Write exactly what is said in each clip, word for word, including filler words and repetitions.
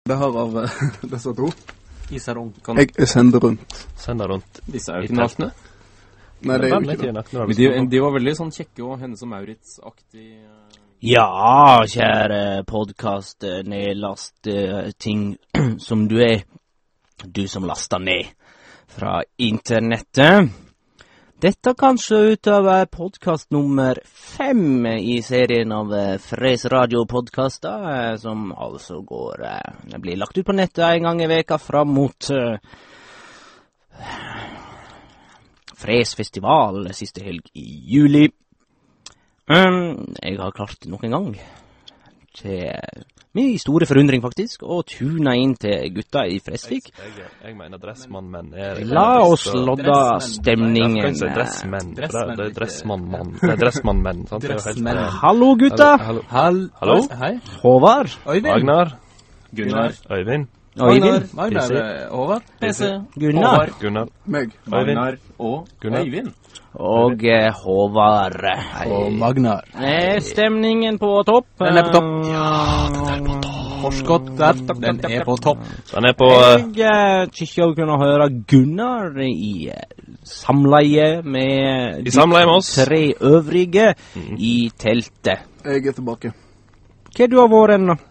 Det her av disse to. Isarong. Jeg sender rundt. Sender rundt. Disse er jo ikke nakne. Nei, det er jo ikke det. Men de, de var veldig sånn kjekke og Hennes og Maurits-aktig. Ja, kjære podcast, nedlast uh, ting som du er. Du som laster ned fra internettet. Dette kanskje utover podcast nummer fem i serien av Fres Radio-podcaster, som altså går, det blir lagt ut på nettet en gang i veka fram mot uh, Fres festival siste helg i juli. Um, jeg har klart nok en gang, til min store forundring faktisk, å tune inn til gutta i Fresvik. Jeg, jeg, jeg mener dressmann-menn er... La oss lodda stemningen. Jeg kan ikke si dressmenn, for det, det er dressmann-mann. Det er dressmann-menn, sant? Dressmenn. Hallo gutta! Hallo. Hallo. Hallo. Hei. Håvard. Øyvind. Agnar. Gunnar. Øyvind. Øyvind. Magnar. Håvard. Pese. Gunnar. Gunnar. Meg. Magnar og Gunnar. Øyvind. Og eh, Håvard. Og Magnar. Er stemningen på topp? Den er på topp. Ja, den er på topp. Forskott der. Den er på topp. Den er på... Uh, Jeg tykker å kunne høre Gunnar i uh, samleie med I samleie med oss. tre øvrige mm. i teltet. Jeg er tilbake. Hva du har vært ennå?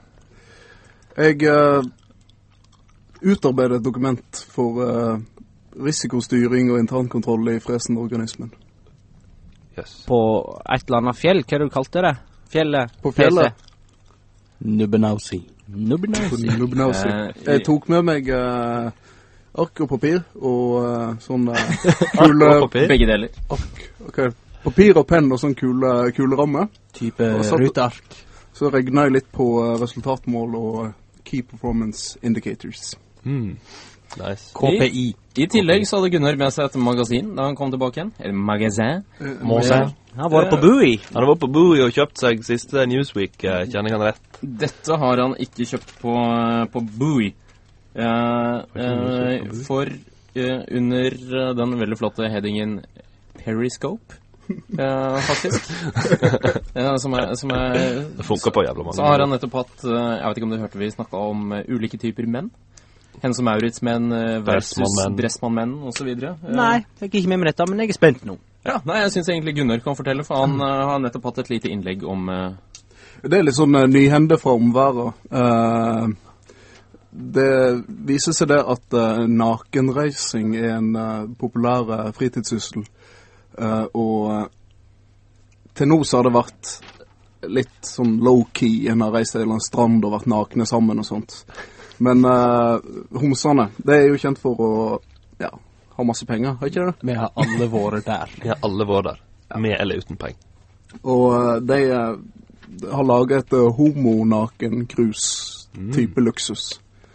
Jeg uh, utarbeidet et dokument for uh, risikostyring og internkontroll i fresende-organismen. Yes. På et eller annet fjell, hva du kalte det? Fjellet? På fjellet? Nubbenausi. Nubbenausi. Nubbenausi. Jeg tok med meg uh, ark og papir og uh, sånn uh, kule... Begge deler. Ark, ok. Papir og penn og sånn kule, kule ramme. Type satt, ruteark. Så regnet jeg litt på uh, resultatmål og uh, Key Performance Indicators. Mm. Nice. K P I. I, I tillegg så hadde Gunnar med seg et magasin da han kom tilbake igjen. Eller magasin. Uh, Magasin. Han var på Bowie. Han har vært på Bowie og kjøpt seg siste Newsweek, uh, kjenner jeg han rett? Dette har han ikke kjøpt på, uh, på Bowie. Uh, uh, for uh, under uh, den veldig flotte headingen Periscope. Uh, faktisk. uh, som er, som er, det funker på jævla mange. Så har han nettopp hatt, uh, jeg vet ikke om du hørte vi snakket om uh, ulike typer menn. Hennes og Maurits-menn uh, versus Dressmann-menn og så videre. Uh, Nei, jeg er ikke med med dette, men jeg er spent nå. Ja, nei, jeg synes egentlig Gunnar kan fortelle, for han uh, har nettopp hatt et lite innlegg om... Uh, det er litt sånn uh, nyhende fra omværet. Uh, det viser seg det at uh, nakenreising er en uh, populær uh, fritidssyssel. Uh, og uh, til nå så har det vært litt sånn low-key. En har reist til en strand og vært nakne sammen og sånt. Men uh, homsene, det er jo kjent for å ja, ha masse penger, har ikke det? Vi har alle vært der. Vi har alle vært der, ja. Med eller uten penger. Og uh, de uh, har laget et uh, homonaken-krus, mm. type luksus.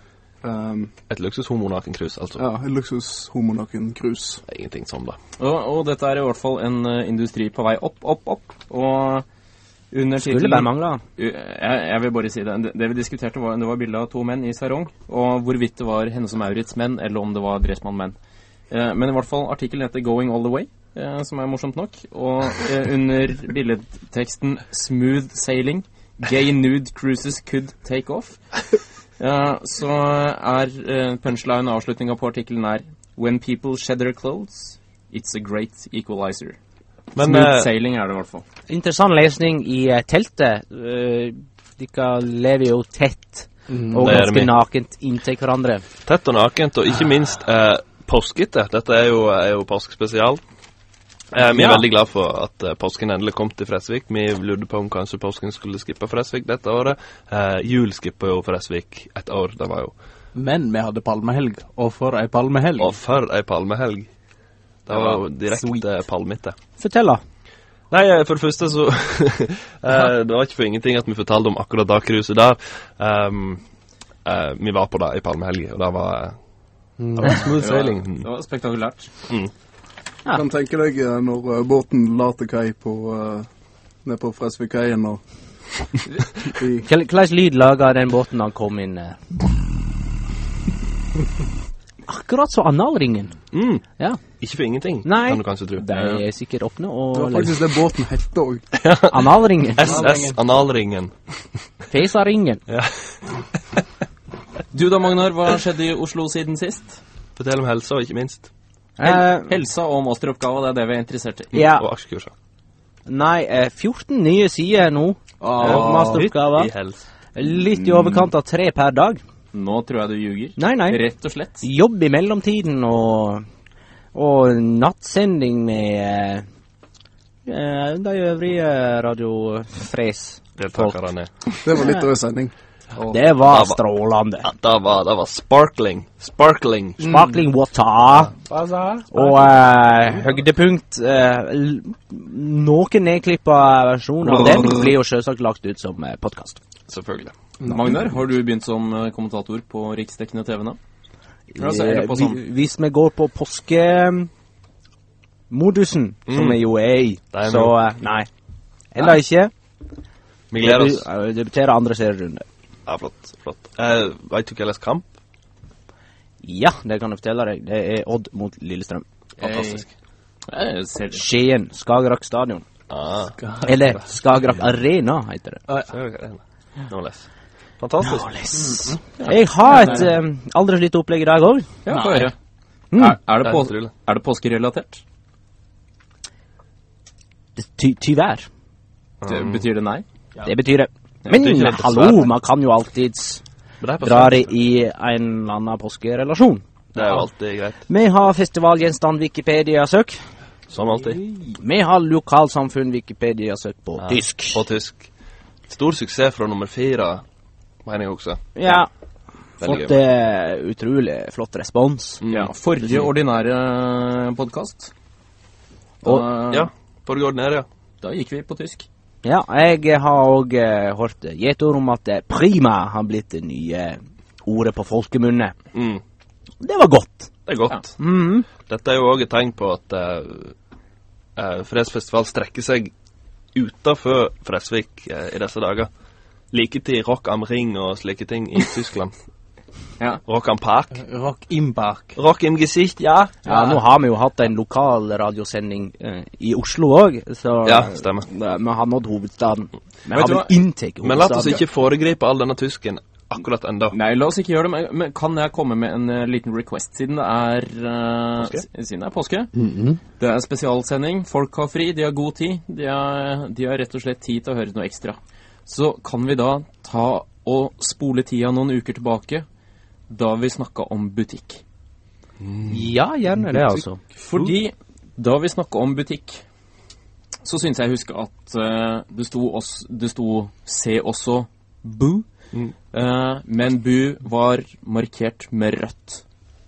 Um, et luksus-homonaken-krus, altså? Ja, et luksus-homonaken-krus. Det er ingenting sånn da. Og, og dette er i hvert fall en uh, industri på vei opp, opp, opp. Og under Skulle titelen, bare mangle. Jeg, jeg vil bare si det. Det, det vi diskuterte var, det var bildet av to menn i sarong, og hvorvidt det var Hennes og Maurits-menn, eller om det var Dressmann-menn. Eh, men i hvert fall artikkelen heter Going All The Way, eh, som er morsomt nok. Og eh, under billedteksten Smooth Sailing, Gay Nude Cruises Could Take Off, eh, så er eh, punchline og avslutningen på artikkelen er When people shed their clothes, it's a great equalizer. Men, Smooth uh, sailing er det i hvert fall. Interessant lesning i uh, teltet. Uh, de lever jo tett mm, og ganske nakent inntil hverandre. Tett og nakent, og ikke minst uh, påskete. Dette er jo, er jo påskespesial. Uh, vi er ja. veldig glad for at uh, påsken endelig kom til Fresvik. Vi lurte på om kanskje påsken skulle skippe Fresvik dette året. Uh, jul skipper jo Fresvik et år, det var jo. Men vi hadde palmehelg, og for ei palmehelg. Og for ei palmehelg. Det var jo direkte palmete. Fortell da. Nei, for det første så eh, det var ikke for ingenting at vi fortalte om akkurat da cruiset der. Um, eh, vi var på det i palmehelg, og det var, det var smooth sailing. Det var, det var spektakulært. Mm. Ja. Kan tenke deg når uh, båten la til kai på, uh, ned på Fresvikkeien og... Hva lyd laget den båten da han kom inn? Akkurat så analringen. Mm. Ja. Ikke for ingenting, Nei. kan du kanskje tro. Det er sikkert åpne og... Det var faktisk det båten hette også. Analringen. S S Analringen. Fesaringen. Ja. Du da, Magnar, hva skjedde i Oslo siden sist? Fortell om helsa, og ikke minst. Hel helsa og masteroppgave, det er det vi er interessert i. Ja. Og aksjekurser. Nei, eh, fjorten nye sider nå. Ah, eh, masteroppgaver. I helse. Litt i overkant av tre per dag. Nå tror jeg du ljuger. Nei, nei. Rett og slett. Jobb i mellomtiden og, og nattsending med eh, de øvrige radiofres. Deltakerne. Det var litt over sending. Det var strålende. Ja, det var, det var sparkling. Sparkling. Sparkling water. Og eh, høydepunkt eh, l- noen nedklippa versjoner av den blir jo selvsagt lagt ut som eh, podcast. Selvfølgelig. Magnar, har du begynt som eh, kommentator på riksdekkende T V nå? Altså, eller på Vi- sånn- Hvis vi går på påskemodusen, som Mm. vi jo er i, Det er vi så jo. eh, nei. Enda ikke. Vi gleder oss. Debu- eh, Debuterer andre serierunde. Ja, flott. flott. Jeg vet du hva jeg kamp? Ja, det kan jeg fortelle deg. Det er Odd mot Lillestrøm. Fantastisk. Jeg ser det. Skien, Skagerrak stadion. Ah, Eller Skagerrak Arena, heter det. ser du hva det er? Nå les. Fantastisk. Mm. Jeg har et um, aldri lite opplegg i dag også. Ja, få høre. Mm. Er, er, det Det er på, utrolig. er det påskerelatert? Ty tyvær. Det, betyr det nei? Det betyr det. Men det betyr ikke hallo, dessverre. man kan jo alltids Men det er på dra det svensk. i en eller annen påskerelasjon. Det er jo alltid greit. Vi har festivalgjenstand Wikipedia-søk. Som alltid. Vi har lokalsamfunn Wikipedia-søk på Ja, tysk. På tysk. Stor suksess fra nummer fire, mener jeg også. Ja. Veldig Fått eh, utrolig flott respons. Mm. Ja, forrige ordinære podcast. Og- Da, Ja, forrige ordinære, ja. da gikk vi på tysk. Ja, jeg har òg eh, hørt gjetord om at eh, prima har blitt det nye ordet på folkemunne. Mm. Det var godt. Det er godt. Mhm. Dette er jo også et tegn på at uh, uh, Fredsfestival strekker seg utenfor Fresvik uh, i disse dager. Like til Rock am Ring og slike ting i Tyskland. Ja. Rock am Park. Rock im Park. Rock im Gesicht, ja. Ja, nå har vi jo hatt en lokal radiosending eh, i Oslo òg, så Ja, stemmer. eh, vi har nådd hovedstaden. Vi Vet har du vel hva? inntatt Men la oss hovedstaden. ikke foregripe all denne tysken akkurat enda. Nei, la oss ikke gjøre det, men, men kan jeg komme med en uh, liten request, siden det er uh, Påske? s- Siden det er påske. Det er spesialsending, folk har fri, de har god tid, de har, de har rett og slett tid til å høre noe ekstra. Så kan vi da ta og spole tida noen uker tilbake, da vi snakket om butikk. Ja, gjerne det, altså. Fordi da vi snakket om butikk, så synes jeg husker at uh, det sto, oss, det sto se også bu, Mm. uh, men bu var markert med rødt.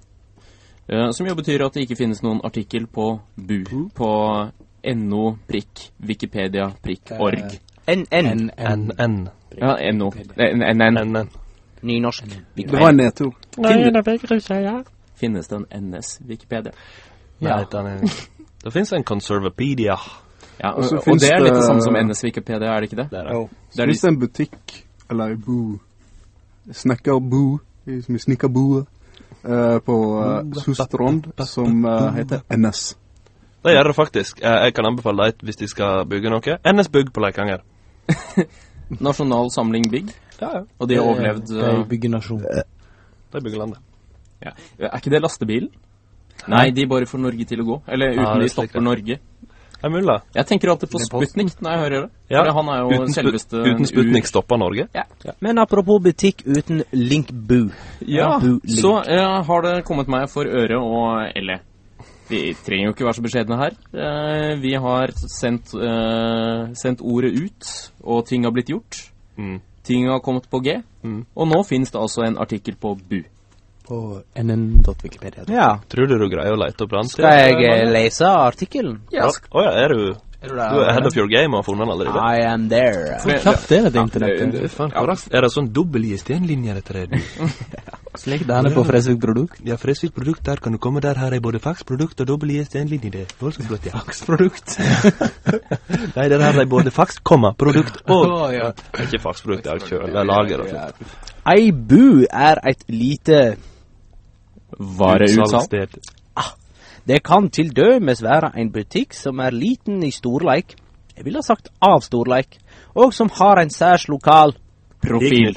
Uh, som jo betyr at det ikke finnes noen artikkel på bu, på no prikk wikipedia prikk org. N N. N, N, Ja, no. N, N, N. N, N. Nynorsk. Det var en nedtur. Finnes det en N S Wikipedia? Nei, den er... Det finnes en Conservapedia. Ja, og, Og så og finnes det er litt det det- samme som N S Wikipedia, er det ikke det? Det er det. Jo. Det er Hvis det er en butikk, eller en bo, snekkerbo, som i snikkerboet, uh, på uh, Sustrond, som uh, heter N S. Det gjør det faktisk. Eh, Jeg kan anbefale deg hvis de skal bygge noe. N S Bygg på Leikanger. Nasjonal Samling Bygg, Ja, ja. og de har overlevd... uh, byggenasjon. De bygger landet. Ja. Er ikke det lastebilen? Nei, de bare får Norge til å gå. Eller uten Ja, det de er slik stopper det. Norge. Det er mulig. Jeg tenker alltid på Det er Posten. Sputnik når jeg hører det. Ja, For han er jo uten, selveste... Sput- uten Sputnik stopper Norge. Men apropos butikk uten linkbu. Ja, Bu link. så eh, har det kommet meg for øre og elle. Vi trenger jo ikke være så beskjedne her. Eh, vi har sendt, eh, sendt ordet ut, og ting har blitt gjort. Mm. Ting har kommet på G, Mm. og nå finnes det altså en artikkel på Bu. På N N punktum wikipedia. Ja. Tror du du greier å lete opp den? Skal jeg eh, lese artikkelen? Ja. Å ja, er du Er du Du er ahead of your game og har funnet den allerede? I am there. For- Kjapt er det Ja, internettet. det- Faen, hvor raskt er det sånn dobbel-I-S-D-linje dette der? Slik det er på Fresvik produkt. Ja, Fresvik produkt, der kan du komme der. Her er både faksprodukt og dobbel-I-S-D-linje. Det er voldsomt flott, ja. Faksprodukt. Nei, det her er både faks, komma, produkt og... Å, ja. Det er ikke faksprodukt, det er kjøl, det er lager og sånt. Ei bu er et lite Vareutsalg. Salgssted. Det kan til dømes være en butikk som er liten i storleik, jeg vil ha sagt av storleik, og som har en særs lokal Profil. Tilknytning.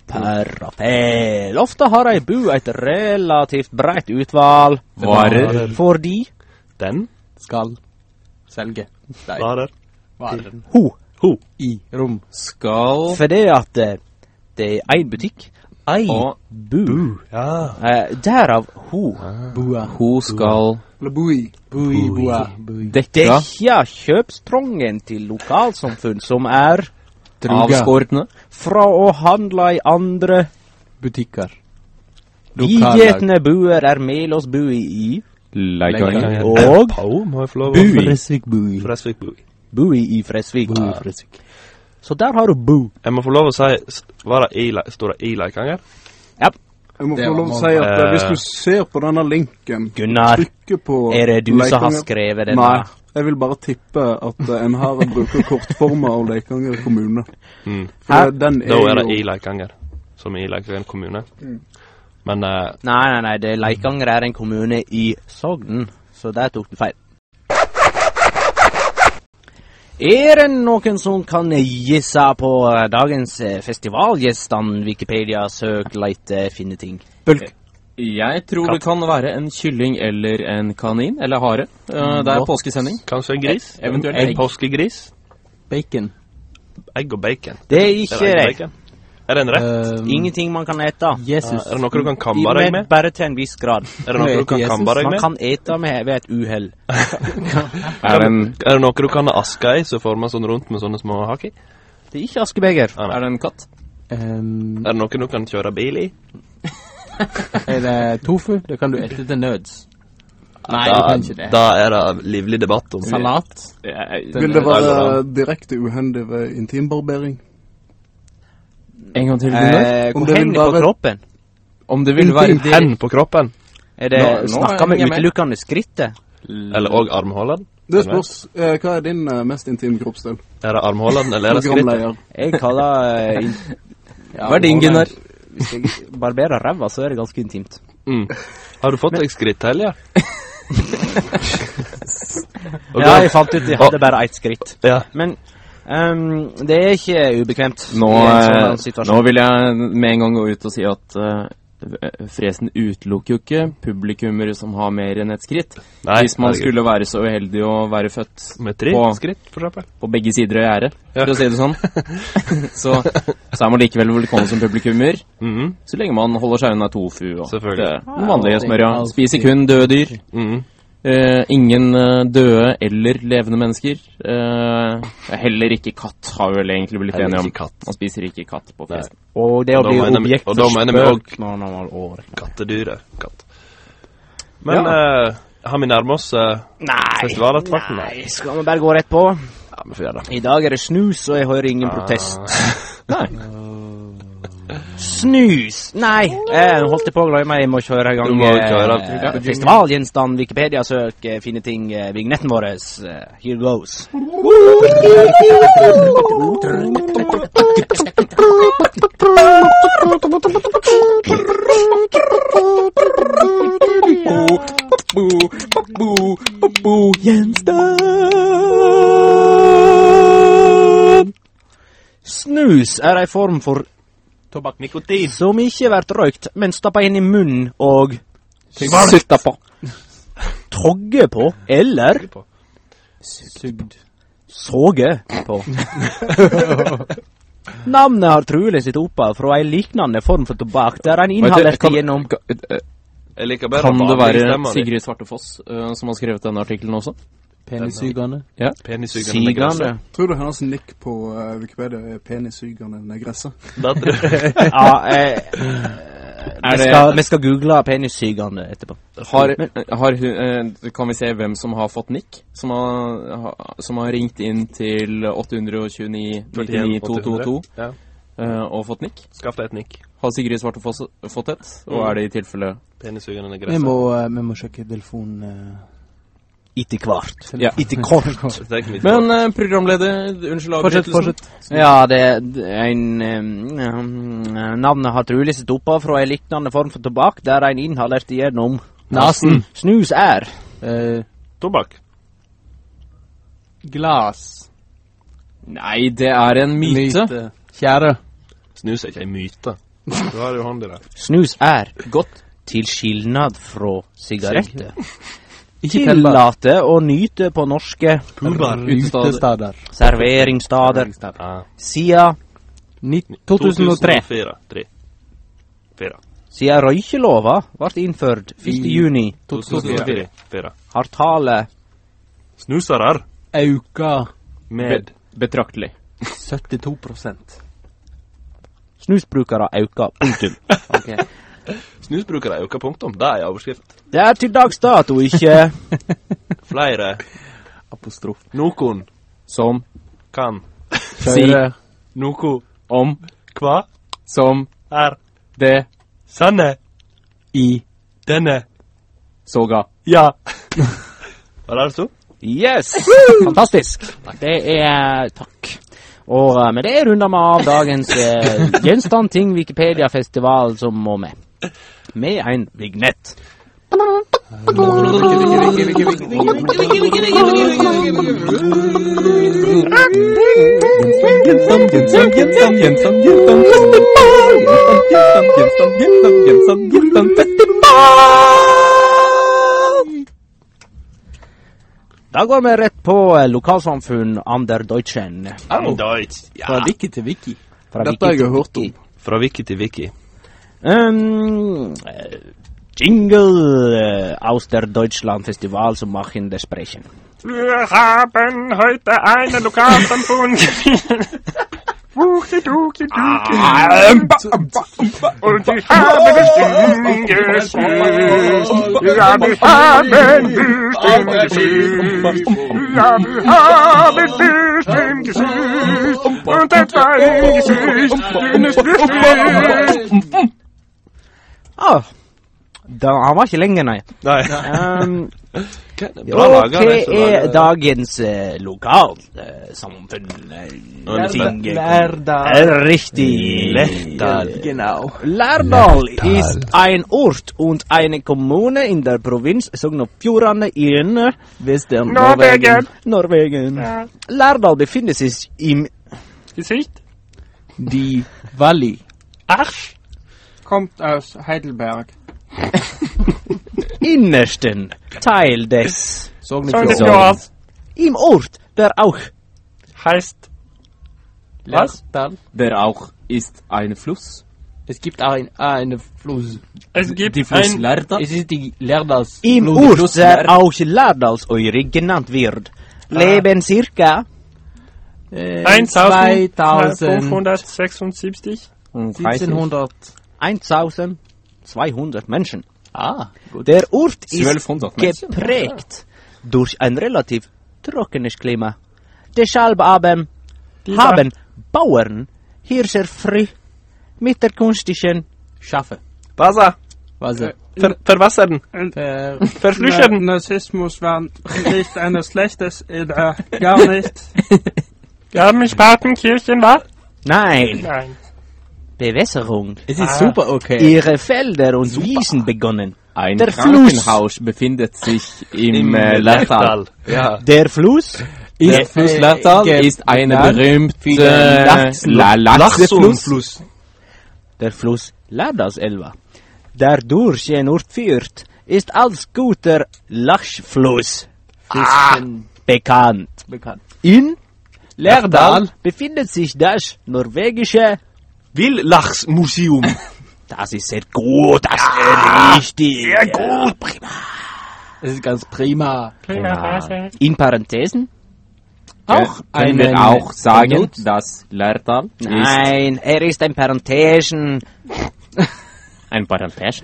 Parafel. Ofte har ei bu et relativt breit utvalg Varer. fordi Den Skal selge deg. varer. Varer. ho. Ho. I rom. Skal Fordi at eh, det er ei butikk, ei Og bu. Ja. Eh, derav ho. Bua. hun skal Eller boi. Bui, bua. Bui. dekke Dekja kjøpstrongen til lokalsamfunn som er avskårne. fra å handle i andre. Butikker. Vidgetne buer er Melåsbui i Leikanger. og Pau må jeg få lov å Bui. Fresvik bui. Fresvik Bui. Bui i Fresvik. Bui, Fresvik. Så der har du bu. Jeg må få lov å si s- Var det i, Le- står det i Leikanger? Jeg må Det få var lov å mål. si at eh, Eh. hvis du ser på denne linken, Gunnar, trykker på er det du som har Leikanger- skrevet denne? Nei, jeg vil bare tippe at eh, en her bruker kortformer av Leikanger kommune. Mm. For Hæ? den Da er er det jo i Leikanger, som i Leikanger kommune. Men eh, Nei, nei, nei, det Leikanger er en kommune i Sogn, så der tok du feil. Er det noen som kan gisse på eh, dagens eh, festivalgjestene? Wikipedia, søk, leite, finne ting. Bulk. Jeg tror det kan være en kylling eller en kanin, eller hare. Eh, det er påskesending. kanskje en gris? Eventuelt en egg. påskegris? Bacon. Egg og bacon. Det er Er ikke det egg og det. bacon? Er det en rett? Um, Ingenting man kan ete. Jesus. Er det noe du kan kambe deg Men med? bare til en viss grad. Er det noe du kan Jesus. kambe deg Man med? kan ete med ved et uhell. Er det en, Er det noe du kan ha aska i, så former sånn rundt med sånne små hakk i? Det er ikke askebeger. Ah, nei. er det en katt? Um, Er det noe du kan kjøre bil i? er det tofu? Det kan du ete til nøds. Nei, da, du kan ikke det. Da er det livlig debatt om Salat. Jeg- Vil det være Eller- direkte uhendig ved intimbarbering? En gang til, Gunnar. Eh, Om hvor det vil hen på være- kroppen? Om det vil være Intim hen på kroppen. Er det Nå- nå snakka er med jeg med. utelukkende skrittet? Eller òg armhålen. Det spørs. Eh, hva er din eh, mest intime kroppsdel? Er det armhålen, eller er det skrittet? Programleder. Jeg kaller eh, in Hva er din, Gunnar? Hvis jeg barberer ræva, så er det ganske intimt. Mm. Har du fått deg skritthelger? Ja, jeg fant ut jeg hadde bare ett skritt. Ja. Men ehm, det er ikke ubekvemt Nå, i en sånn eh, situasjon. nå vil jeg med en gang gå ut og si at eh, Fresen utelukker jo ikke publikummere som har mer enn ett skritt. Nei, Hvis man herregud. skulle være så uheldig å være født Med tre på, skritt, for eksempel. på begge sider av gjerdet, Ja. for å si det sånn, så, så er man likevel velkommen som publikummer, Mhm. så lenge man holder seg unna tofu og Selvfølgelig. det vanlige smørja. alltid. Spiser kun døde dyr. Mhm. Eh, ingen eh, døde eller levende mennesker. Eh, heller ikke katt, har vi vel egentlig blitt Heller enige om. ikke katt. Man spiser ikke katt på festen. Og det å Og da bli mener vi- objekt og da for mener vi også- spørsmål Kattedyret. Katt. Men eh, har vi nærmet oss eh, Nei, festivalatfarten? nei, skal vi bare gå rett på? Ja, vi får gjøre det. I dag er det snus, og jeg hører ingen protest. Nei. Snus! Nei, jeg holdt jeg på å glemme meg, jeg må kjøre i gang. Du må eh, kjøre. eh, Festivalgjenstand, Wikipedia-søk, eh, finne ting, eh, vignetten vår. eh, Here goes. Gjenstand! Snus er ei form for Tobakk, nikotin. som ikke blir røykt, men stappa inn i munnen og Sitta på. togge på, eller Sugd. såge på. Navnet har trulig sitt opphav fra ei liknende form for tobakk, der en inhalerte Kan- gjennom kan- eh, Jeg liker bedre Kan det vanlige være stemmer, de. Sigrid Svartefoss eh, som har skrevet denne artikkelen også? Penissugende. Penissugende negresse. sigende. Tror du hennes nikk på uh, Wikipedia er penissugende negresse? Da tror jeg. Ja, eh, vi, det- skal, vi skal google penissygende etterpå. Har, har hun, eh, kan vi se hvem som har fått nikk? Som har, ha- som har ringt inn til åtte to ni ni to to to Ja. eh, og fått nikk? Skaff deg et nikk. Har Sigrid Svartefoss fått et? Og er det i tilfelle Penissugende Vi negresse. må, eh, vi må sjekke telefonen. eh, Etter hvert. Ja. Etter kort. Det er ikke mitt Men eh, programleder, unnskyld Fortsett, avbrytelsen. fortsett. Ja, det det er en um, Navnet har trulig sitt opphav fra ei liknende form for tobakk, der en inhalerte gjennom Nasen. Snus er Eh, Tobakk. Glas. Nei, det er en myte. Kjære. Snus er ikke en myte. Du har jo hånd i det. Snus er, Godt. til skilnad fra sigaretter, Ikke tellbar. tillate å nyte på norske Utestader. serveringssteder Ah. siden, to tusen og tre. Fire. Tre. Fire. siden røykelova ble innført første juni, to tusen og fire. Fire. Fire. har tallet Snusarar. Auka Med. Betraktelig. syttito prosent. snusbrukere auka. Punktum. Ok. Snusbrukere øker punktum. Det er overskrift. Det er til dags dato ikke Flere. Apostrof. Nokon. Som, Kan. Kjøre. Noko. om, Hva. som, Er. det, Sanne. I. Denne. soga. Ja. Hva er det så? Yes! Fantastisk. Det er takk. Og eh, med det runder vi av dagens uh, gjenstand ting Wikipedia-festival som må med. Med en vignett. Da går vi rett på eh, lokalsamfunn Ander Deutschen. Oh. Deutsch. Fra Ja. wiki til wiki. Fra Dette har wiki jeg til hørt wiki. om. Fra wiki til wiki. Um, äh, Jingle äh, aus der Deutschland Festival zum Machen der Sprechen. Wir haben heute eine Lokalsamfund. Wuchti, duchti, duchti. Und ich habe bestimmt gesüßt. Ja, wir haben bestimmt gesüßt. Ja, wir haben bestimmt gesüßt. Und das war ein Gesüßt, dünnes Gesüßt. Ah, da, han var ikke lenge, nei. Nei. Um, Bra og laget, hva det, så er laget. dagens uh, lokalsamfunn? Lærdal. Lærdal. Richtig. Lærdal. Genau. Lærdal ist ein Ort und eine Kommune in der Provinz Sogn og Fjordane in Western Norwegen. Norwegen. Ja. Lærdal befinner seg im Gesicht. Die Valley. Arsch. Kommt aus Heidelberg. innersten Teil des Sognefjord. im Ort, der auch Heißt. Was? Lærdal. Der auch ist ein Fluss. Es gibt auch ein, ah, eine Fluss. Es gibt Die Fluss ein... Lärdal. Es ist die Lärdals. im Fluss- Ort, Fluss der Lärd- auch Lärdalsøyri genannt wird, leben circa Äh, eintausendfünfhundertsechsundsiebzig. siebzehnhundert. eintausendzweihundert Menschen. Ah, gut. Der Ort ist zwölfhundert Menschen. geprägt durch ein relativ trockenes Klima. Deshalb haben, haben Bauern hier sehr früh mit der künstlichen Schaffe. Wasser. Was? Äh, Ver verwassern. ver Verflüchern. Narzissmus war nicht eine schlechtes Idee, gar nicht. Garmisch-Partenkirchen, was? Nein, Nein. Bewässerung. es ist super okay. Ihre Felder und Wiesen begonnen. Ein Der Krankenhaus befindet sich im, äh, Lärdal. Ja. Der Fluss Der Ist, Fluss äh, Lärdal ge- ist eine genannt berühmte für den äh, Lachs- La Lachsefluss. Fluss. der Fluss Lärdalselva, der durch den Ort führt, ist als guter Lachsfluss Fisken bekannt. bekannt. In Lärdal. befindet sich das norwegische, Wildlachsmuseum. das ist sehr gut, das ist richtig. Sehr gut, prima. Es ist ganz prima. In Parenthesen? Auch einen können wir auch sagen, benutzt? dass Lärdal Nein, er ist ein Parenthesen. ist ein Parenthesen.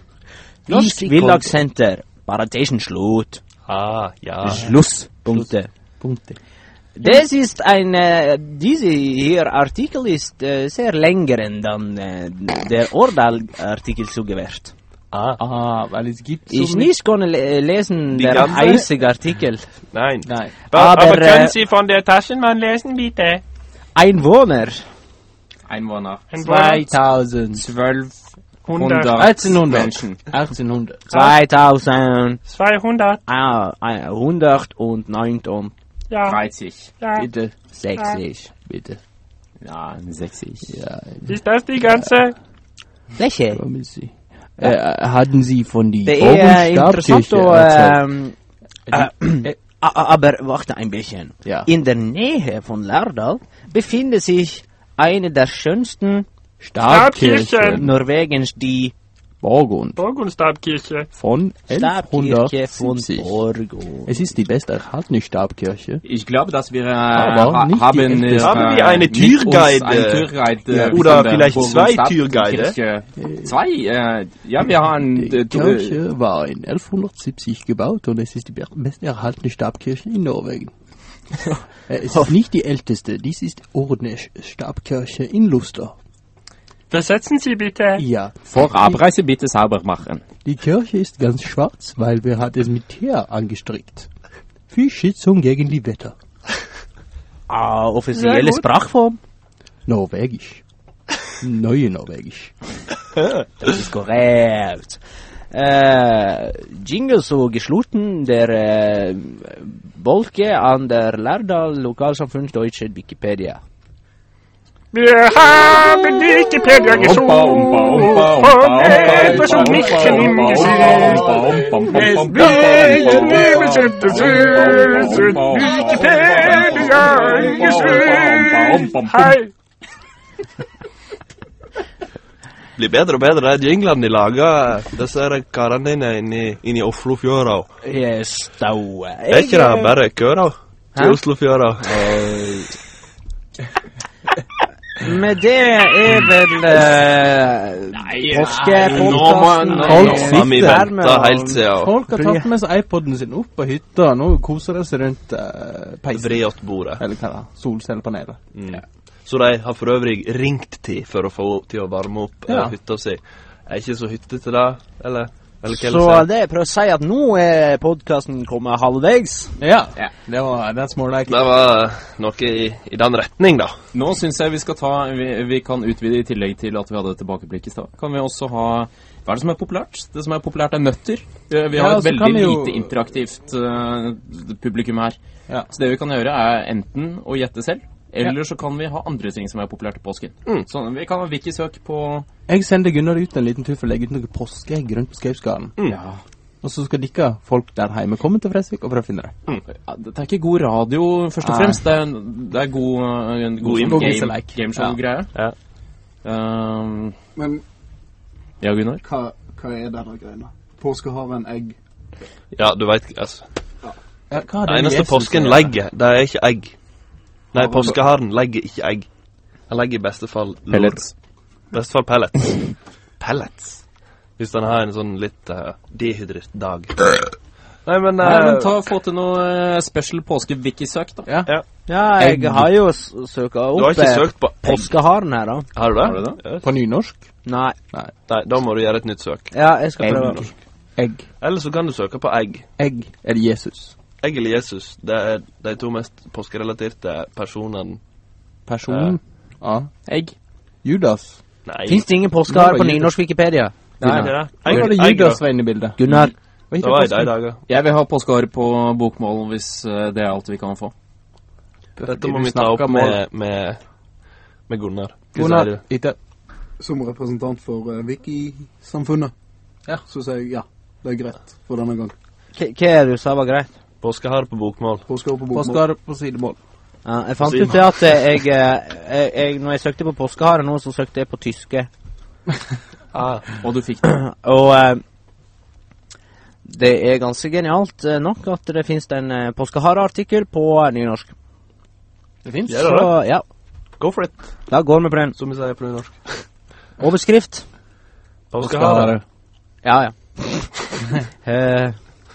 East Village Center, Parenthesen Schlut. Ah, ja. Schlusspunkte. Punkte. Das ist ein, äh, diese hier Artikel ist äh, sehr länger dann äh, der Ordal-Artikel zugewehrt. Ah. Ah, weil es gibt Ich so nicht kann le lesen Die der ganze- einzige Artikel. Nein. Nein. Aber, Aber, aber können äh, Sie von der Taschenmann lesen, bitte? Einwohner. Einwohner. zweitausend. zwölfhundert achtzehnhundert. Menschen. achtzehnhundert. zweitausend. zweihundert. Ah, hundertneunzig. Ja. dreißig. Ja. Bitte. sechzig. Bitte. Ja, sechzig. Ja. Ist das die ganze? Welche? Lass mich sehen. Äh, hatten Sie von die Det er interessant Borgenstabkirche å erzählt? ähm, äh, aber warte ein bisschen. Ja. In der Nähe von Lærdal befindet sich eine der schönsten Stabkirche Norwegens, die Borgund Borgund-Stabkirche. von Stabkirche von elfhundertsiebzig. Borgund. Es ist die beste erhaltene Stabkirche. Ich glaube, dass wir äh, Aber ha nicht die haben, älteste. äh, Haben wir eine mit uns Türguide? Ein Türguide Ja, äh, oder von der vielleicht zwei Borgund-Stabkirche. Türguide? Zwei? Äh, ja, wir haben... Die äh, Kirche war in elfhundertsiebzig gebaut und es ist die be- beste erhaltene Stabkirche in Norwegen. Äh, es ist nicht die älteste, dies ist Ordnes Stabkirche in Luster. Versetzen Sie bitte. Ja, Vor Abreise bitte sauber machen. die Kirche ist ganz schwarz, weil wir hat es mit Teer angestrickt. Für Schützung gegen die Wetter. Ah, Sehr offisielle gut. Sprachform? Norwegisch. Neue Norwegisch. Das ist korrekt. Äh, Jingle so geschlossen, der äh, Bolke an der Lærdal Lokalsamfunnsdeutsche Wikipedia. Wir haben Wikipedia gesucht und etwas und Nichten im Gesicht. Deswegen nehmen Sie das Wissen Wikipedia im Gesicht. Hei. Blir bedre og bedre, de jinglene de lager, disse her karene dine inni, inni Oslofjøra. Jeg stau. Er ikke det bare køra til Hæ? Oslofjøra? Men det er vel uh, påskepodkasten. Folk sitter har vi her med ventet å- helt siden Folk har tatt med seg iPoden sin opp på hytta, nå koser de seg rundt uh, peisen. Vriåtbordet. Eller hva da? Solcellepanelet. Mm. Så de har for øvrig ringt til for å få til å varme opp eh, Ja. hytta si. Er ikke så hyttete da, eller? Eller hva Så vil det jeg prøver å si at nå er podkasten kommet halvveis. Ja, det var, that's more like Det var noe i, i den retning, da. Nå synes jeg vi skal ta vi, vi kan utvide i tillegg til at vi hadde tilbakeblikk i stad. Kan vi også ha Hva er det som er populært? Det som er populært, er nøtter. Eh, Vi har Ja, et så kan veldig vi jo- lite interaktivt eh, publikum her. Ja. Så det vi kan gjøre, er enten å gjette selv, eller så kan vi ha andre ting som er populært i påsken. Mm. Sånn, vi kan ha wikisøk på Jeg sender Gunnar ut en liten tur for å legge ut noen påskeegg rundt på Skaupsgarden. Ja. Og så skal dere folk der hjemme komme til Fresvik og prøve å finne det. Ja, det er ikke god radio, først og Nei. fremst. Det er, det er god, uh, en god, God sånn info. game, Giseleik. gameshow-greie. Ja. Um, Men ja, Gunnar? hva, hva er det der greiene? Påskeharen, egg. Ja, du vet, altså. Ja, hva har Det det eneste Jesus påsken å gjøre? legger, det er ikke egg. Nei, Ja, påskeharen legger ikke egg. Han legger i beste fall lår. Pellets. I beste fall pellets. Pellets. Hvis han har en sånn litt uh, dehydrert dag. Nei, men, Nei, uh, men ta, få til noe eh, special påske-wikisøk, da. Ja. ja. Ja, jeg har jo s- søka Du har opp ikke eh, søkt på egg? påskeharen her, da. Har du det? Har du det? Ja. På nynorsk? Nei. Nei, da må du gjøre et nytt søk. Ja, jeg skal Egg. prøve. Egg. Eller så kan du søke på egg. Egg er det Jesus. Egg eller Jesus, det er de to mest påskerelaterte personene. Person? Ja. Egg. Judas. Nei. Fins det ingen påskehare Nå på var nynorsk Wikipedia? Nei, ikke det. Nå var det Egg, Judas da. var inne i bildet. Gunnar? Og ikke Det var i de påsken. dager. Jeg vil ha påskehare på bokmål hvis eh, det er alt vi kan få. Dette må Vi vi ta snakker opp mål. med, med, med Gunnar. Hva Gunnar, sier du? ikke. Som representant for uh, Wiki-samfunnet, Ja. så sier jeg ja, det er greit for denne gang. K- Hva er det du sa var greit? Påskehare på bokmål. Påskehare på bokmål. Påskehare på sidemål. Ja, jeg fant Si ut det at eh, jeg, eh, jeg, jeg Når jeg søkte på påskehare nå, så søkte jeg på tyske. Ah. Og du fikk det. Og eh, det er ganske genialt eh, nok at det finnes en eh, påskehareartikkel på eh, nynorsk. Det finnes. Gjør det Så ja, Go for it, da går vi på den. som vi sier på nynorsk. Overskrift. Påskehare. Ja, ja. Eh,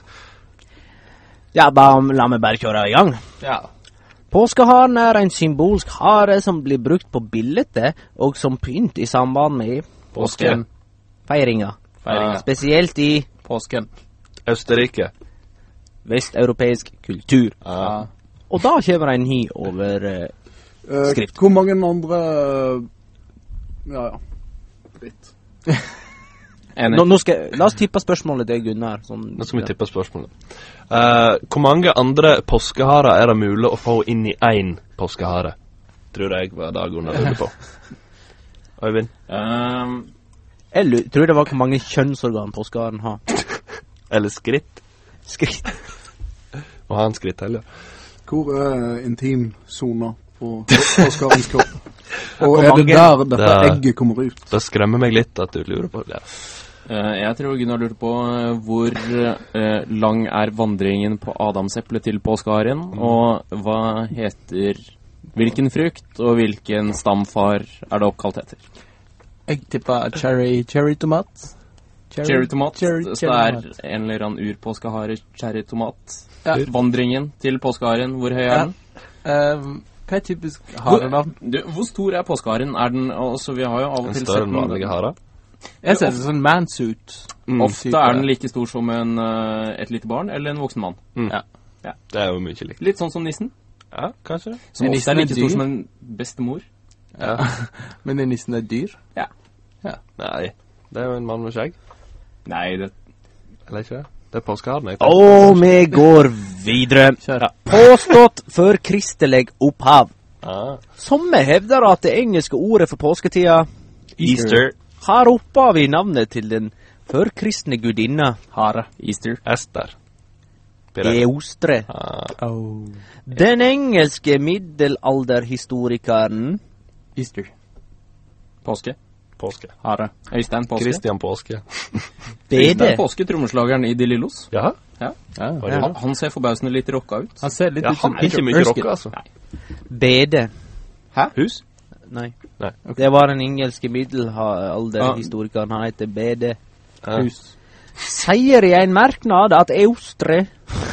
ja, da la meg bare kjøre i gang. Ja. Påskeharen er en symbolsk hare som blir brukt på bildet og som pynt i samband med Påsken. feiringa. Feiringa. Spesielt i Påsken. Østerrike. vesteuropeisk kultur. Ah. Og da kommer en ny over eh, Eh, Skrift. Hvor mange andre uh, Ja, ja. Dritt. Enig. nå, nå skal, La oss tippe spørsmålet til Gunnar. Sånn, Nå skal vi tippe spørsmålet. Eh, hvor mange andre påskeharer er det mulig å få inn i én påskehare? Tror jeg var det Gunnar lurte på. Øyvind? Um, Jeg lu- tror det var hvor mange kjønnsorgan påskeharen har. Eller skritt. Skritt. Og ha en skritt heller. Hvor er intimsoner på påskeharens kropp? Og Hvor er det mange- der dette Det- egget kommer ut? Det skremmer meg litt at du lurer på det. Eh, jeg tror Gunnar lurte på eh, hvor eh, lang er vandringen på adamseplet til påskeharen, og hva heter hvilken frukt og hvilken stamfar er det oppkalt etter? Jeg tipper cherry, cherry tomat. Cherry tomat. Cherry, Så cherry det tomat. er en eller annen urpåskehare cherry tomat. Ja. Vandringen til påskeharen, hvor høy er Ja. den? Um, hva er typisk harenavn? Du, hvor stor er påskeharen? Er den, altså vi har jo av og En til større sett enn den. vanlige harer. Jeg ser det som en mansuit. Mm. Ofte er den like stor som en, eh, et lite barn eller en voksen mann. Mm. Ja. Ja. Det er jo mye likt. Litt sånn som nissen, Ja, kanskje det. som Er ofte nissen er like en stor dyr? som en bestemor. Ja. Men den nissen er dyr. Nei, det er jo en mann med skjegg. Nei, det Eller ikke det? Det er påskeharen, jeg. Og vi går videre. Kjør. Påstått for kristelig opphav. Ah. Somme hevder at det engelske ordet for påsketida Easter. har opphav i navnet til den førkristne gudinna Hare. Easter. Ester. Pirelli. Eostre. Ah. Oh. Den engelske middelalderhistorikeren Easter. Påske. Påske. Hare. Øystein Påske. Christian Påske. Bede. Øystein Påske, trommeslageren i De Lillos. Jaha? Ja. Var det Han, det? han ser forbausende litt rocka ut. Han ser litt Ja, ut som han er ikke mye Erskine. rocka, altså. Bede. Hus? Nei. Nei. Det var den engelske middelalderhistorikeren. Han heter Bede. Ja. Hus. Sier i en merknad at Eostre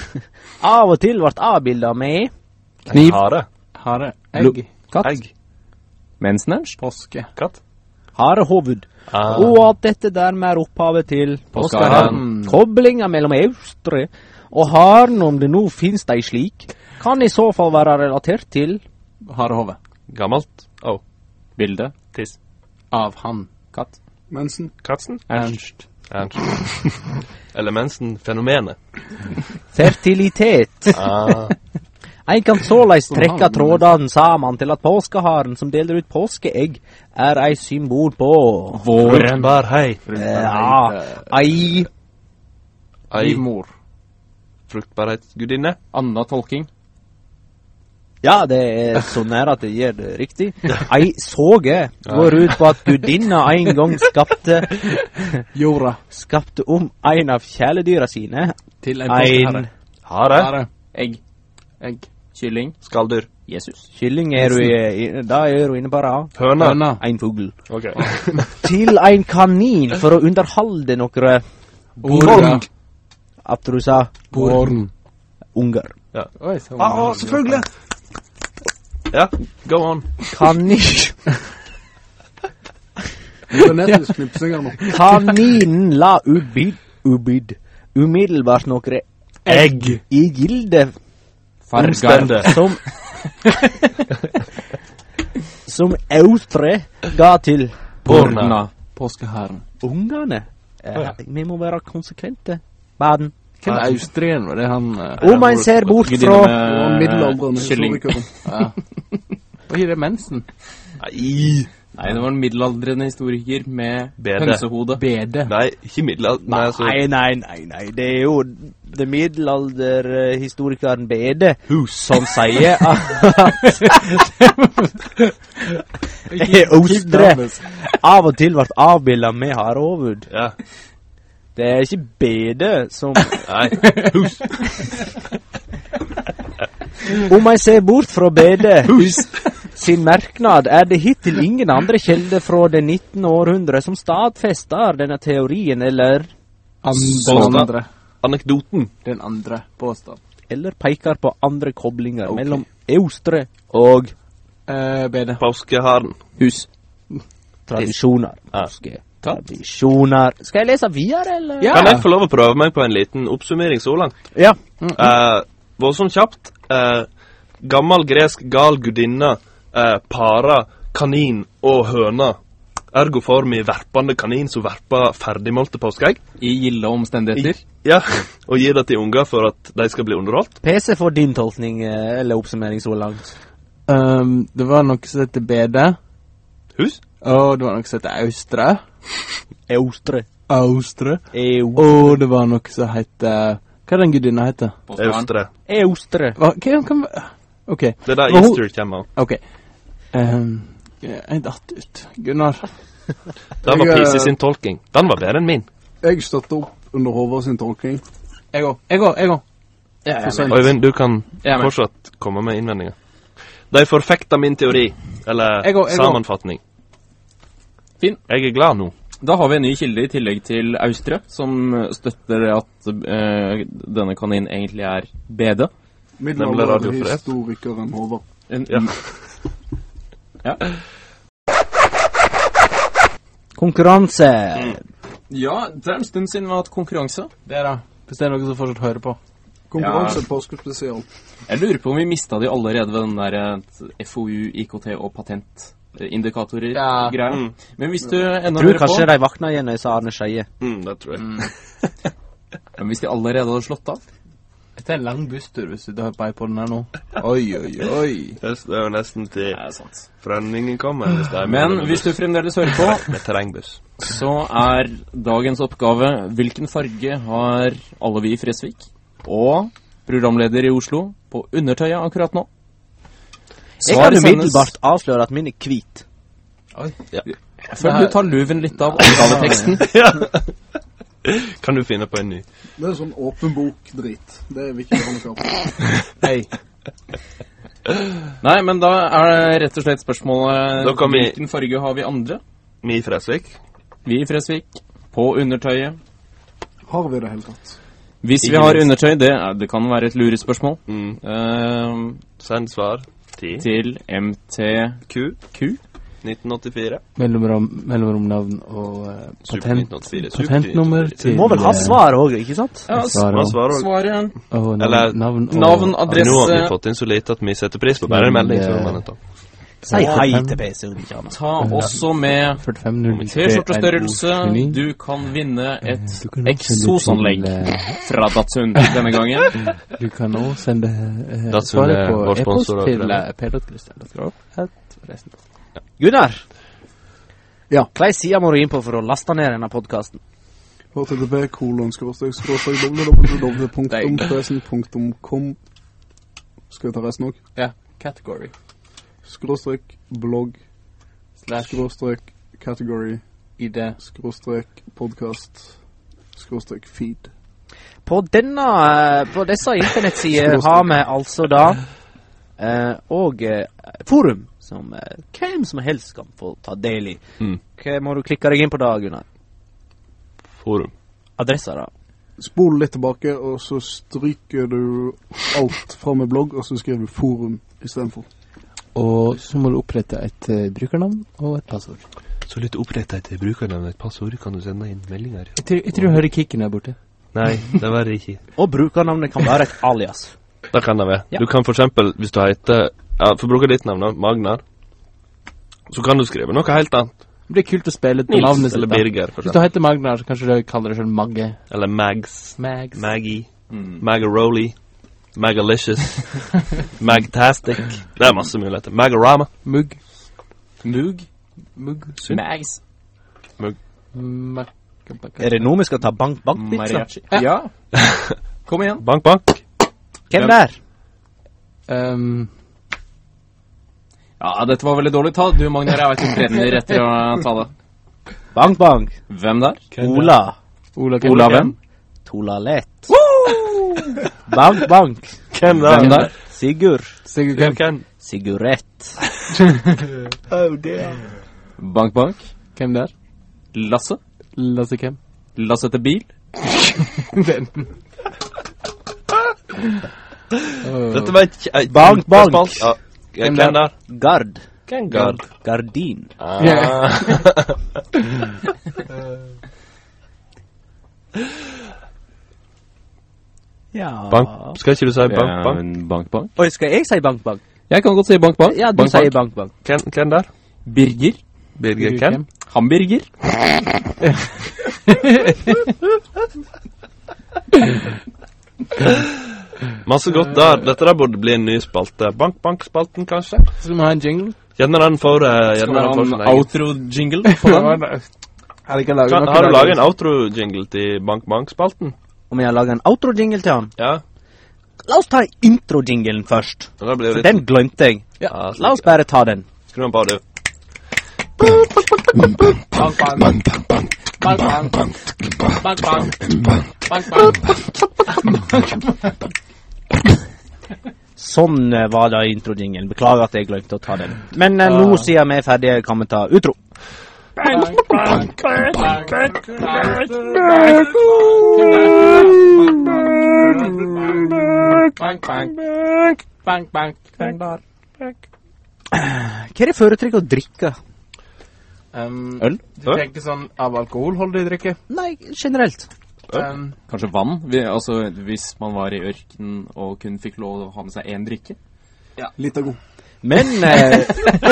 av og til ble avbildet med Kniv. Hare. Hare. Egg. Katt. Egg. Mensen hans. Påske. Katt. harehoved, Ah. og at dette dermed er opphavet til Påskeharen. Koblinga mellom Eostre og haren, om det nå finnes de slik, kan i så fall være relatert til Harehove. Gammelt. Å. Bilde. Tiss. Av han. Katt. Mensen. Katsen. Ernst. Ernst. Eller mensen-fenomenet. fertilitet. Ah. En kan såleis Som trekke han, trådene sammen til at påskeharen som deler ut påskeegg, er ei symbol på Våren. Fruktbarhet. Ja, ei Ei Livmor. fruktbarhetsgudinne. Anna tolking. Ja, det er så nær at det gjør det riktig. Ei såge går ut på at gudinna en gang skapte Jorda. skapte om en av kjæledyra sine. Til en En påskehare. Hare. Hare. Egg. Egg. Kylling. Skalldyr. Jesus. kylling er du i, i- da er du inne på det. Høna. Høna. En fugl. Ok. Til en kanin for å underholde noen Borg. at du sa Born. unger. Oi, så Ah, ah, selvfølgelig. Ja, go on. Kanin Frenetisk knipsing her nå. Kaninen la ubid, ubid umiddelbart noen egg i gilde Omstendet. som som Austre ga til Borna. Påskeharen. ungene. Eh, vi må være konsekvente. Baden. Hvem er Austrien? Var det han eh, Om en ser bort Gudinne fra Og med middelaldrende kylling. historikere. ja. Hva er det mensen? Nei. Nei, det var en middelaldrende historiker med Bede. hønsehode. Bede. Nei, ikke middelalder. Nei, altså. Nei, nei, nei, nei. Det er jo det middelalderhistorikeren Bede som sier at Austre av og til ble avbildet med harehoved. Ja. Det er ikke Bede som Nei. Hus. Om jeg ser bort fra Bede sin merknad, er det hittil ingen andre kilder fra det nittende århundre som stadfester denne teorien, eller Andre. andre. Anekdoten. Den andre påstand. eller peker på andre koblinger mellom Austre og Eh, Bede. Påskeharen. Hus. tradisjoner. Ja. Norske tradisjoner. Skal jeg lese videre, eller? Ja. Kan jeg få lov å prøve meg på en liten oppsummering så langt? Ja. Eh, voldsomt kjapt. Eh, gammel gresk gal gudinne, eh, para, kanin og høna. Ergo får vi verpende kanin som verper ferdigmålte påskeegg. I gilde omstendigheter. Ja, og gir det til unger for at de skal bli underholdt. P C for din tolkning, eh, eller oppsummering så langt. Um, det var noe som heter Bede. Hus? Og det var noe som heter Austre. Eustre. Austre. Eustre. Og det var noe som heter... Hva er den gudinna heter? Austre. Eustre. Hva, hva kan... Ok. Det er da Hva hun- Easter kommer. Ok. Um, jeg datt ut. Gunnar. Det var P C sin tolking. Den var bedre enn min. Jeg støtter opp under Håvard sin tolking. Jeg går, jeg går, jeg går. Ja, jeg er med. Øyvind, du kan Jeg er med. fortsatt komme med innvendinger. De forfekter min teori, eller Jeg går, jeg går. sammenfatning. Fin. Jeg er glad nå. Da har vi en ny kilde i tillegg til Austre, som støtter at eh, denne kaninen egentlig er bede. Nemlig Radio Fred. Middelalderhistorikeren Håvard. En, Ja. ja. Konkurranse. Ja, det er en stund siden vi har hatt konkurranse. Det er da. Hvis det er noen som fortsatt hører på. Konkurranse Ja. påskespesial. Jeg lurer på om vi mistet de allerede ved den der eh, F O U, I K T og patentindikatorer-greia. Ja. Mm. Men hvis du ennå Tror hører på, kanskje de vakna igjen når jeg sa Arne Skeie. Mm, det tror jeg. men hvis de allerede hadde slått av, Dette er en lang busstur hvis du hører på iPoden her nå. Oi, oi, oi. Det er jo nesten til det er sant. Frønningen kommer. Hvis det er Men mulig hvis du buss. fremdeles hører på, Med terrengbuss. så er dagens oppgave hvilken farge har alle vi i Fresvik og programleder i Oslo på undertøyet akkurat nå? Jeg kan umiddelbart avsløre at min er hvit. Jeg føler du tar luven litt av oppgaveteksten. Kan du finne på en ny? Det er sånn åpen bok-drit. Det er viktig å ha noe av. Hei. Nei, men da er det rett og slett spørsmålet Da kan vi- hvilken farge har vi andre? Mi Fresvik. Vi i Fresvik på undertøyet. Har vi det hele tatt? Hvis vi Ikke har minst. undertøy, det, er, det kan være et lurespørsmål. Mm. Ehm, Send svar ti til M T Q Q. nitten åttifire. Mellomrom, mellomromnavn og uh, Super patent, nitten åttifire. Super patentnummer nitten til... Du må vel ha svar òg, ikke sant? Ja, Svar Man og, svarer også. svaret. og navn, Eller navn og... navn, adresse. Nå har vi fått inn så lite at vi setter pris på bare en melding. Så man tar. Si hei til P C om ikke annet. Ta også med førtifem null T-skjortestørrelse. Du kan vinne et Du kan også sende eksosanlegg til, eh, fra Datsun denne gangen. Du kan også sende uh, Datsun svaret er på vår e-post sponsor og til programmet. uh, p dot christian. Gunnar. Ja. Hva sida må du inn på for å laste ned denne podcasten? H T T P kolon skråstrek skråstrek www punktum presen punktum com. Skal vi ta resten også? Ja, category. Skråstrek blogg Slash skråstrek category I D. skråstrek podcast skråstrek feed. På denne, eh, på disse internettsider har vi altså da eh, og eh, forum som eh, hvem som helst kan få ta del i. Mm. Hva må du klikke deg inn på da, Gunnar? Forum. Adressa da. Spol litt tilbake, og så stryker du alt fra med blogg, og så skriver du forum i stedet for. Og så må du opprette et uh, brukernavn og et passord. Så litt oppretta etter brukernavn og et passord kan du sende inn meldinger. Jeg tror, jeg tror du hører kicken der borte. Nei, det var det ikke. Og brukernavnet kan være et alias. Det kan det være. Ja. Du kan for eksempel, hvis du heter, ja, for å bruke ditt navn, da, Magnar, så kan du skrive noe helt annet. Det blir kult å spille på Nils navnet sitt. eller da. Birger, for Hvis du eksempel. heter Magnar, så kanskje du kaller deg selv Magge. Eller Mags, Mags. Maggie, Mm. Magaroli, Magalicious, Magtastic. Det er masse muligheter. Magarama. Mugg. Mug. Mugg. Mags. Mag... Er det nå vi skal ta bank-bank-pizza? Mariachi. Ja. Kom igjen. Bank, bank. Hvem Hvem? der? Um, Ja, dette var veldig dårlig tall. Du, Magnar, jeg vet du brenner etter å ta det. Bank-bank. Hvem der? Ola. Ola, Ola hvem? Tola lett. Bank-bank. Hvem Hvem da? der? Sigurd. Sigurd Hvem Kemp. kan? Sigurett. Bank, bank. Hvem der? Lasse. Lasse Kemp. Lasse til bil. Den. Åh. Dette var et... et- Bank, bank. spørsmål. Ja. Ja, Hvem Hvem der? der? Gard. Hvem Gard? Gardin. Ah. Ja. Bank. Skal ikke du si bank, Ja, bank? men bank, bank. Oi, skal jeg si bank-bank? Jeg kan godt si bank, bank. Ja, du bank, sier bank. bank-bank. Hvem, hvem der? Birger. Birger hvem? Hamburger. Masse godt der. Dette der burde bli en ny spalte. Bank-bank-spalten, kanskje? Skal vi ha en jingle? Gjerne den får... Uh, Skal gjerne vi den ha får en sin egen. outro-jingle på den? Jeg kan lage Kan, noe har du der. laget en outro-jingle til Bank Bank-spalten? Om jeg lager en outro-jingle til han? Ja. La oss ta intro-jinglen først. Og da blir det For litt... den glemte jeg. Ja, slik. La oss bare ta den. Skru den på, du. Bang, bang. Bang, bang. Bang, bang. Bang, bang. Bang, bang. Sånn eh, var da intro-jinglen. Beklager at jeg glemte å ta den. Men eh, nå siden vi er ferdige, kan vi ta utro. Bang, bang. Bang, bang. Bang, bang. Bang, bang. Bang, bang. Hva er det foretrekker å drikke? Um, Øl? Du tenker sånn av alkoholholdig drikke? Nei, generelt. Um, Kanskje vann? Vi, altså, hvis man var i ørkenen og kun fikk lov å ha med seg én drikke? Ja, litt av god. Men eh,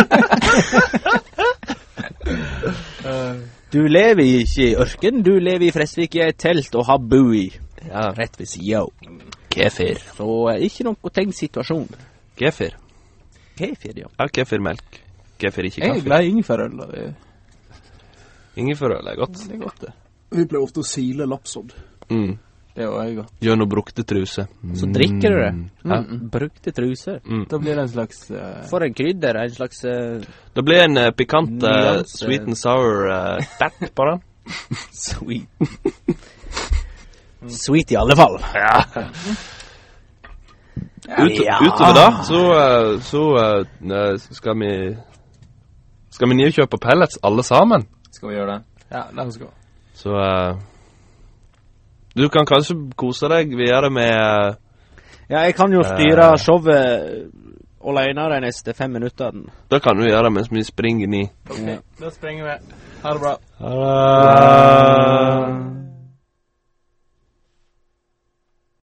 du lever ikke i ørken, du lever i Fresvik i et telt og har bui Ja. rett ved siden. Kefir. Så eh, ikke noe tenkt situasjon. Kefir. Kefir, ja. Ja, kefirmelk. Kefir, ikke Jeg er kaffe. glad i ingefærøl. og Det Ingefærøl er godt. det er godt, det. Vi pleier ofte å sile lapsodd. Mm. Det er jo jeg godt. Gjør noe brukte truse. Så drikker du det. Ja. Brukte truser. Mm. Da blir det en slags... eh, For en krydder, en slags eh, Det blir en uh, pikant uh, Nyanse. sweet and sour uh, bert på den. sweet. Sweet i alle fall. Ja. Ut, Ja. Utover da, så, uh, så uh, skal vi Skal vi nedkjøpe pellets alle sammen. Skal vi gjøre det? Ja, la oss gå. Så uh, du kan kanskje kose deg videre med uh, Ja, jeg kan jo styre showet alene de neste fem minutterne. Det kan du gjøre mens vi springer ned. Ok, da sprenger vi. Ha det bra. Ha det.